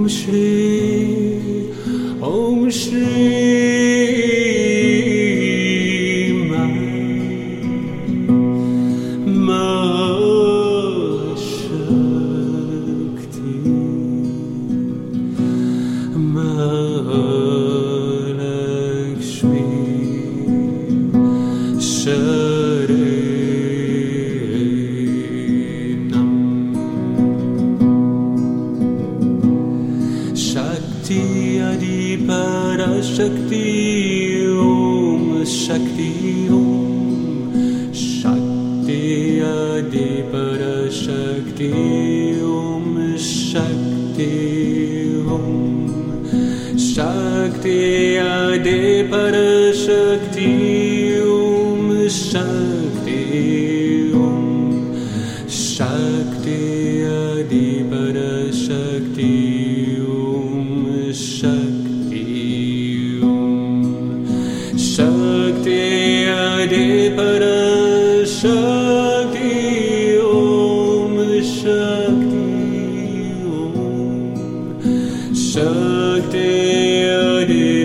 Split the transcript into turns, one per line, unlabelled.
Om Shri Mahashakti Mahalakshmi Sharanam Shakti Adi Parashakti Om Shakti Om Shakti Adi Parashakti Om Shakti Om Shakti Adi Parashakti Om Shakti Om Shakti Adi Parashakti Om Shakti Om Shakti Adi Parashakti Om Shakti Om Shakti Adi